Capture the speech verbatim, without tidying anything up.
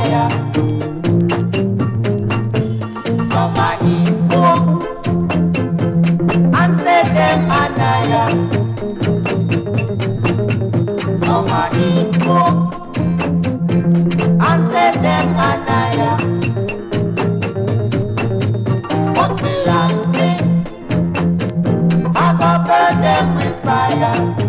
Anaya. Some are Igbo and say them Anaya. Some are Igbo and say them Anaya. What will I say? I go burn them with fire.